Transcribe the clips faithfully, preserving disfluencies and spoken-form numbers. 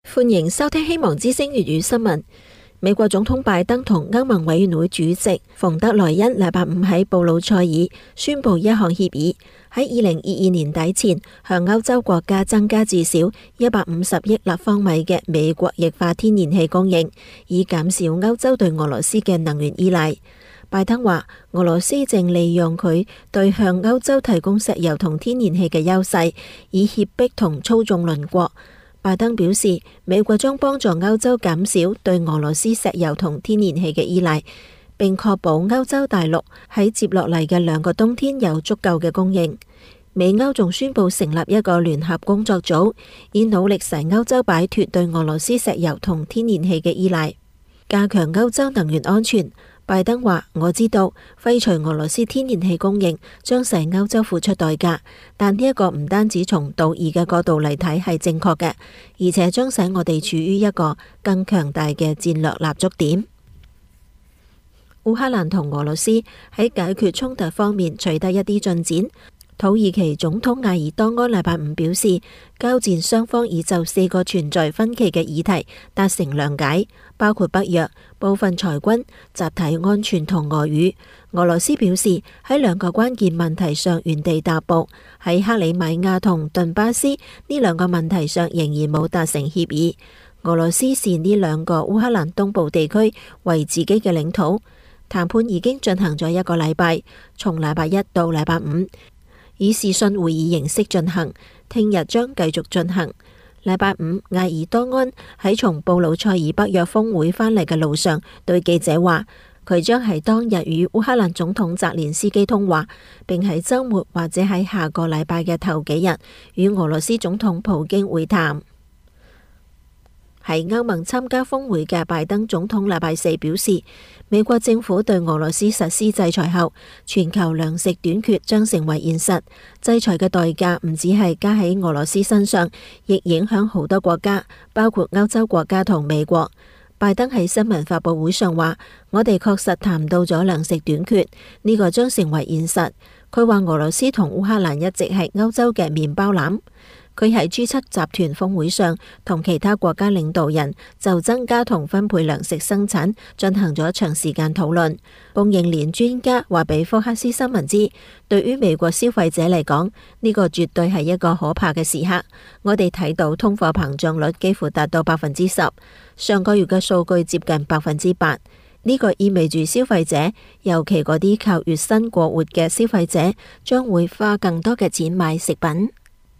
歡迎收聽希望之聲粵語新聞。美國總統拜登同歐盟委員會主席馮德萊恩禮拜五喺布魯塞爾宣布一項協議，喺二零二二年底前向歐洲國家增加至少一百五十億立方米嘅美國液化天然氣供應，以減少歐洲對俄羅斯嘅能源依賴。拜登話，俄羅斯正利用佢對向歐洲提供石油同天然氣嘅優勢，以脅迫同操縱鄰國。拜登表示，美國將幫助歐洲減少對俄羅斯石油同天然氣嘅依賴，並確保歐洲大陸喺接落嚟嘅兩個冬天有足夠嘅供應。美歐仲宣布成立一個聯合工作組，以努力使歐洲擺脫對俄羅斯石油同天然氣嘅依賴，加強歐洲能源安全。拜登話，我知道廢除俄羅斯天然氣供應將使歐洲付出代價，但呢一個唔單止從道義嘅角度嚟睇係正確嘅，而且將使我哋處於一個更強大嘅戰略立足點。烏克蘭同俄羅斯喺解決衝突方面取得一啲進展。土耳其總統埃爾多安禮拜五表示，交戰雙方已就四個存在分歧嘅議題達成諒解，包括北約、部分裁軍、集體安全同俄語。俄羅斯表示喺兩個關鍵問題上原地踏步，喺克里米亞同頓巴斯呢兩個問題上仍然冇達成協議。俄羅斯視呢兩個烏克蘭東部地區為自己嘅領土。談判已經進行咗一個禮拜，從禮拜一到禮拜五，以視訊會議形式進行，聽日將繼續進行。禮拜五，埃爾多安喺從布魯塞爾北約峰會返嚟嘅路上，對記者話，佢將喺當日與烏克蘭總統澤連斯基通話，並喺週末或者喺下個禮拜嘅頭幾日與俄羅斯總統普京會談。喺歐盟參加峰會嘅拜登總統禮拜四表示，美國政府對俄羅斯實施制裁後，全球糧食短缺將成為現實。制裁嘅代價唔只係加喺俄羅斯身上，亦影響好多國家，包括歐洲國家同美國。拜登喺新聞發佈會上話，我哋確實談到咗糧食短缺，呢個將成為現實。佢話俄羅斯同烏克蘭一直係歐洲嘅麵包籃。佢喺 G 七 集團峰會上同其他國家領導人就增加同分配糧食生產進行咗長時間討論。供應鏈專家話俾福克斯新聞知，對於美國消費者嚟講，呢個絕對係一個可怕嘅時刻。我哋睇到通貨膨脹率幾乎達到百分之十，上個月嘅數據接近百分之八。呢個意味住消費者，尤其嗰啲靠月薪過活嘅消費者，將會花更多嘅錢買食品。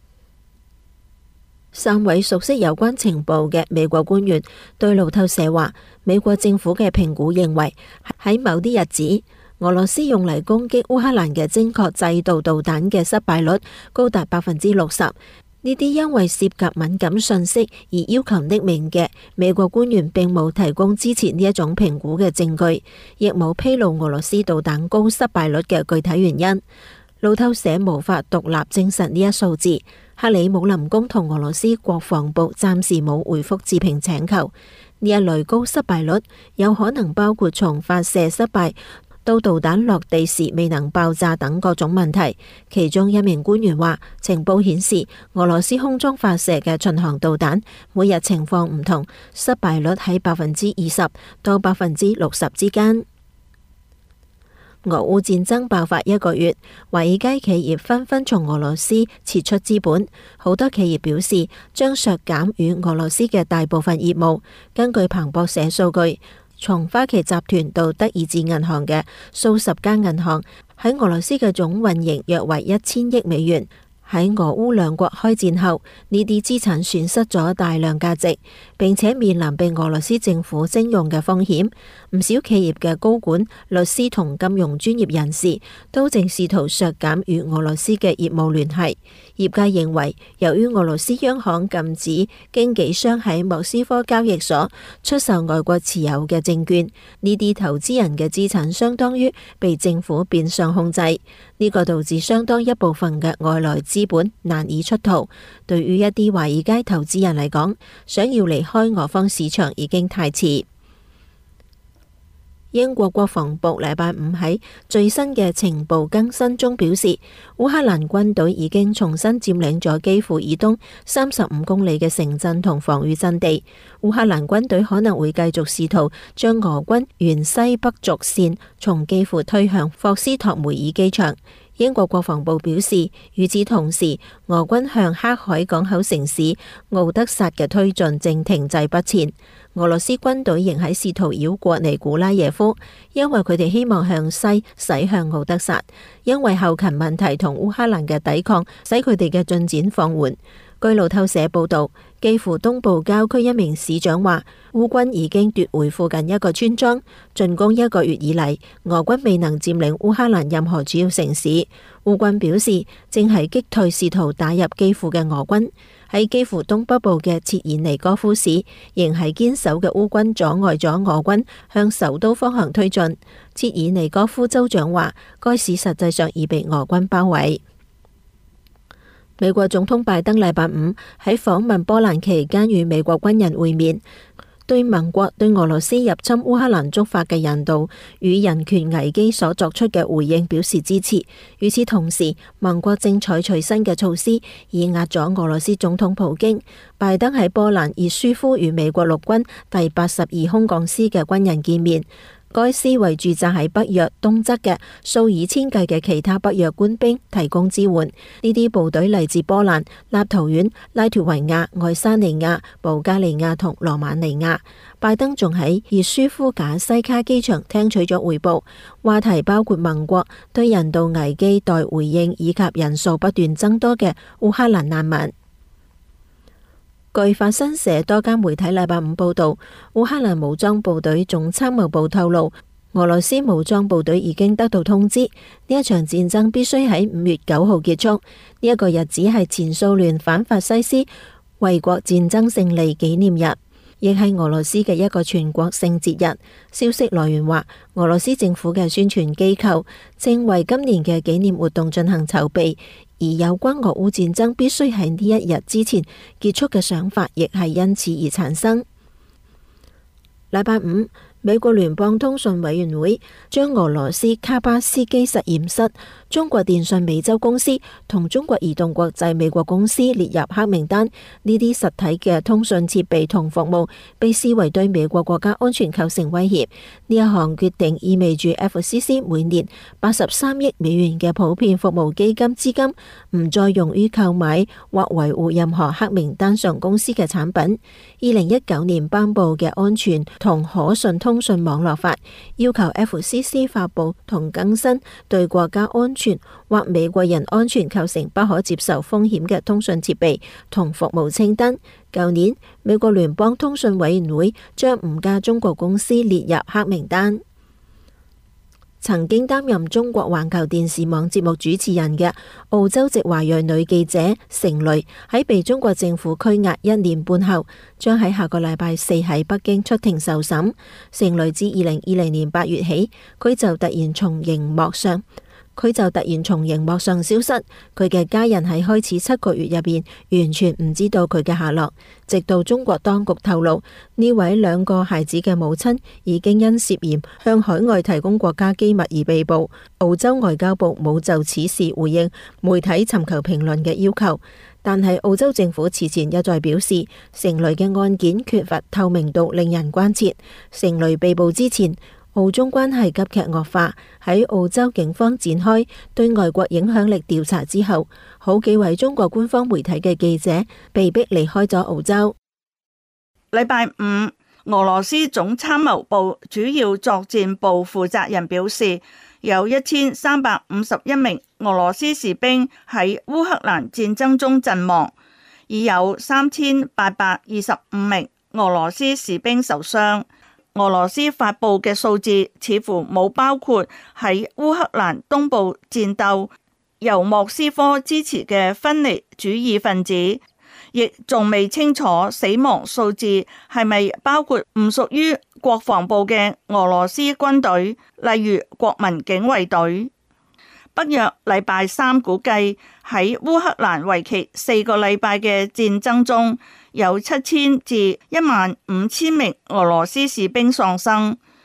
三位熟悉有關情報嘅美國官員對路透社話，美國政府嘅評估認為，喺某啲日子，俄羅斯用嚟攻擊烏克蘭嘅精確制導導彈嘅失敗率高達百分之六十。呢啲因為涉及敏感信息而要求匿名嘅美國官員並冇提供支持呢一種評估嘅證據，亦冇披露俄羅斯導彈高失敗率嘅具體原因。路透社無法獨立證實呢一數字。克里姆林宮同俄羅斯國防部暫時冇回覆置評請求。呢一類高失敗率有可能包括從發射失敗到導彈落地時未能爆炸等各種問題。其中一名官員話，情報顯示俄羅斯空中發射嘅巡航導彈每日情況唔同，失敗率喺百分之二十到百分之六十之間。俄烏戰爭爆發一個月，華爾街企業紛紛從俄羅斯撤出資本，好多企業表示將削減與俄羅斯嘅大部分業務。根據彭博社數據，從花旗集團到德意志銀行嘅數十間銀行喺俄羅斯嘅總運營約為一千億美元。喺俄烏兩國開戰後，呢啲資產損失咗大量價值，並且面臨被俄羅斯政府徵用嘅風險。唔少企業嘅高管、律師同金融專業人士都正試圖削減與俄羅斯嘅業務聯繫。業界認為，由於俄羅斯央行禁止經紀商喺莫斯科交易所出售外國持有嘅證券，呢啲投資人嘅資產相當於被政府變相控制。呢個導致相當一部分嘅外來資本難以出逃。對於一啲華爾街投資人嚟講，想要離開俄方市場已經太遲。 英國國防部禮拜五喺最新嘅情報更新中表示，烏克蘭軍隊已經重新佔領咗基輔以東三十五公里嘅城鎮同防禦陣地。烏克蘭軍隊可能會繼續試圖將俄軍沿西北軸線從基輔推向霍斯托梅爾機場。英國國防部表示，與此同時，俄軍向黑海港口城市敖德薩嘅推進正停滯不前。俄羅斯軍隊仍喺試圖繞過尼古拉耶夫，因為佢哋希望向西駛向敖德薩，因為後勤問題同烏克蘭嘅抵抗使佢哋嘅進展放緩。據路透社報道，基輔東部郊區一名市長話，烏軍已經奪回附近一個村莊。進攻一個月以嚟，俄軍未能佔領烏克蘭任何主要城市。烏軍表示，正係擊退試圖打入基輔嘅俄軍。喺基輔東北部嘅切爾尼戈夫市，仍係堅守嘅烏軍阻礙咗俄軍向首都方向推進。切爾尼戈夫州長話，該市實際上已被俄軍包圍。美國總統拜登禮拜五喺訪問波蘭期間與美國軍人會面，對盟國對俄羅斯入侵烏克蘭觸發嘅人道與人權危機所作出嘅回應表示支持。與此同時，盟國正採取新嘅措施以壓阻俄羅斯總統普京。拜登喺波蘭熱舒夫與美國陸軍第八十二空降師嘅軍人見面。該師為駐紮喺北約東側嘅數以千計嘅其他北約官兵提供支援。呢啲部隊嚟自波蘭、立陶宛、拉脫維亞、愛沙尼亞、保加利亞同羅馬尼亞。拜登仲喺熱舒夫賈西卡機場聽取咗匯報，話題包括盟國對人道危機待回應以及人數不斷增多嘅烏克蘭難民。據法新社多間媒體禮拜五報道，烏克蘭武裝部隊總參謀部透露，俄羅斯武裝部隊已經得到通知，呢一場戰爭必須喺五月九號結束。呢、這、一個日子係前蘇聯反法西斯衛國戰爭勝利紀念日，亦係俄羅斯嘅一個全國性節日。消息來源話，俄羅斯政府嘅宣傳機構正為今年嘅紀念活動進行籌備。而有關俄烏戰爭必須喺呢一日之前結束嘅想法，亦係因此而產生。禮拜五，美國聯邦通訊委員會將俄羅斯卡巴斯基實驗室、中國電信美洲公司同中國移動國際美國公司列入黑名單。呢啲實體嘅通訊設備同服務被視為對美國國家安全構成威脅。呢一項決定意味住 F C C 每年八十三億美元嘅普遍服務基金資金唔再用於購買或維護任何黑名單上公司嘅產品。二零一九年頒布嘅安全同可信通訊網絡法要求 F C C 發布同更新對國家安全或美國人安全構成不可接受風險嘅通訊設備同服務清單。舊年，美國聯邦通訊委員會將五家中國公司列入黑名單。曾經擔任中國環球電視網節目主持人嘅澳洲籍華裔女記者成蕾喺被中國政府拘押一年半後，將喺下個禮拜四喺北京出庭受審。成蕾自二零二零年八月起，佢就突然從熒幕上佢就突然從熒幕上消失，佢嘅家人喺開始七個月入邊完全唔知道佢嘅下落，直到中國當局透露呢位兩個孩子嘅母親已經因涉嫌向海外提供國家機密而被捕。澳洲外交部冇就此事回應媒體尋求評論嘅要求，但係澳洲政府此前一再表示，成蕾嘅案件缺乏透明度，令人關切。成蕾被捕之前，澳中關係急劇惡化，喺澳洲警方展開對外國影響力調查之後，好幾位中國官方媒體嘅記者被逼離開咗澳洲。 禮拜五，俄羅斯總參謀部主要作戰部負責人表示，有一千三百五十一名俄羅斯士兵喺烏克蘭戰爭中陣亡，已有三千八百二十五名俄羅斯士兵受傷。俄羅斯發布嘅數字似乎冇包括喺烏克蘭東部戰鬥由莫斯科支持嘅分離主義分子，亦仲未清楚死亡數字係咪包括唔屬於國防部嘅俄羅斯軍隊，例如國民警衛隊。北約禮拜三估計喺烏克蘭為期四個禮拜嘅戰爭中，有七千至一萬五千名俄羅斯士兵喪生。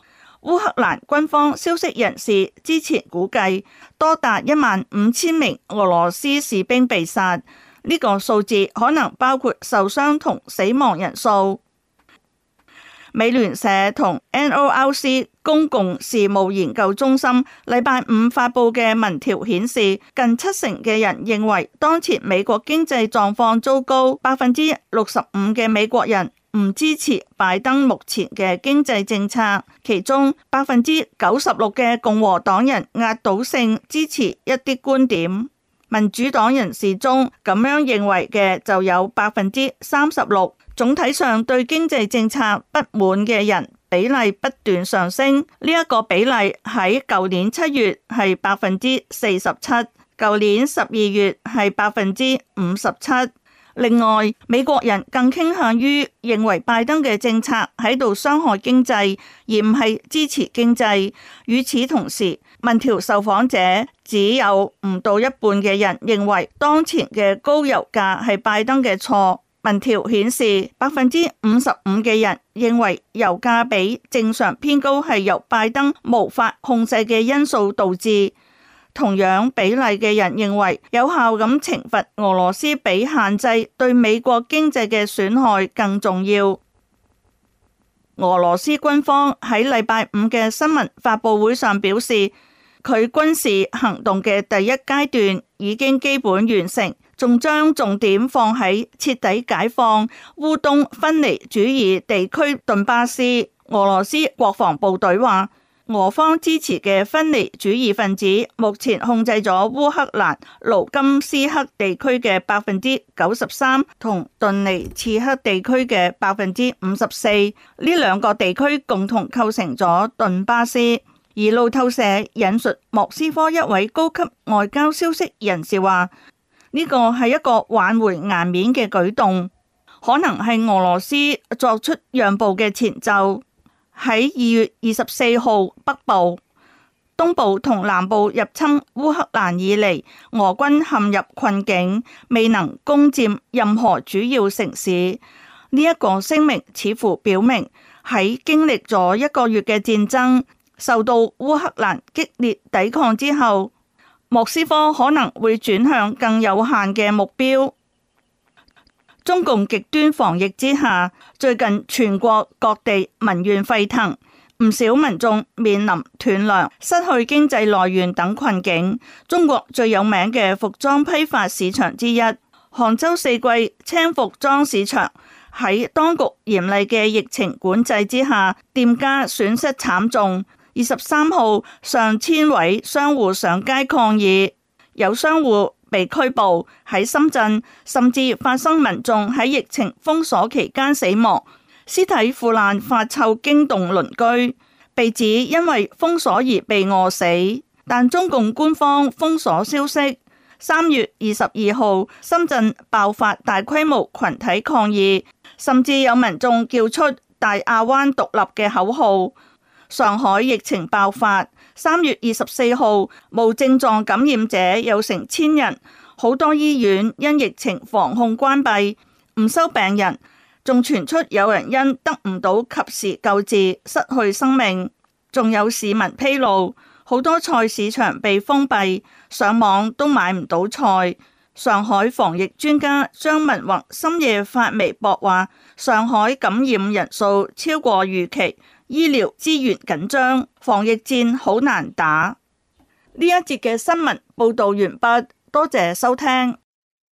烏克蘭軍方消息人士之前估計，多達一萬五千名俄羅斯士兵被殺，呢個數字可能包括受傷同死亡人數。美聯社同 N O R C 公共事務研究中心禮拜五發布嘅民調顯示，近七成嘅人認為當前美國經濟狀況糟糕，百分之六十五嘅美國人唔支持拜登目前嘅經濟政策，其中百分之九十六嘅共和黨人壓倒性支持一啲觀點，民主黨人士中咁樣認為嘅就有百分之三十六。總體上對經濟政策不滿嘅人比例不斷上升，呢、這、一個比例喺舊年七月係百分之四十七，舊年十二月係百分之五十七。另外，美國人更傾向於認為拜登嘅政策喺度傷害經濟，而唔係支持經濟。與此同時，民調受訪者只有唔到一半嘅人認為當前嘅高油價係拜登嘅錯。民調顯示，百分之五十五嘅人認為油價比正常偏高係由拜登無法控制嘅因素導致。同樣比例嘅人認為有效咁懲罰俄羅斯比限制對美國經濟嘅損害更重要。俄羅斯軍方喺禮拜五嘅新聞發佈會上表示，佢軍事行動嘅第一階段已經基本完成，仲將重點放喺徹底解放烏東分離主義地區頓巴斯。俄羅斯國防部隊話，俄方支持嘅分離主義分子目前控制咗烏克蘭盧甘斯克地區嘅百分之九十三同頓尼茨克地區嘅百分之五十四，呢兩個地區共同構成咗頓巴斯。而路透社引述莫斯科一位高級外交消息人士話，呢個係一個挽回顏面嘅舉動，可能係俄羅斯作出讓步嘅前奏。喺二月二十四號北部、東部同南部入侵烏克蘭以嚟，俄軍陷入困境，未能攻佔任何主要城市。呢一個聲明似乎表明，喺經歷咗一個月嘅戰爭，受到烏克蘭激烈抵抗之後，莫斯科可能會轉向更有限嘅目標。中共極端防疫之下，最近全國各地民怨沸騰，唔少民眾面臨斷糧、失去經濟來源等困境。中國最有名嘅服裝批發市場之一，杭州四季青服裝市場，喺當局嚴厲嘅疫情管制之下，店家損失慘重。二十三號，上千位商戶上街抗議，有商戶被拘捕。喺深圳，甚至發生民眾喺疫情封鎖期間死亡，屍體腐爛發臭驚動鄰居，被指因為封鎖而被餓死。但中共官方封鎖消息，三月二十二號，深圳爆發大規模群體抗議，甚至有民眾叫出大亞灣獨立嘅口號。上海疫情爆發，三月二十四號，無症狀感染者有成千人，好多醫院因疫情防控關閉，唔收病人，仲傳出有人因得唔到及時救治失去生命。仲有市民披露，好多菜市場被封閉，上網都買唔到菜。上海防疫專家張文宏深夜發微博話，上海感染人數超過預期，醫療資源緊張，防疫戰好難打。呢一節嘅新聞報道完畢，多謝收聽。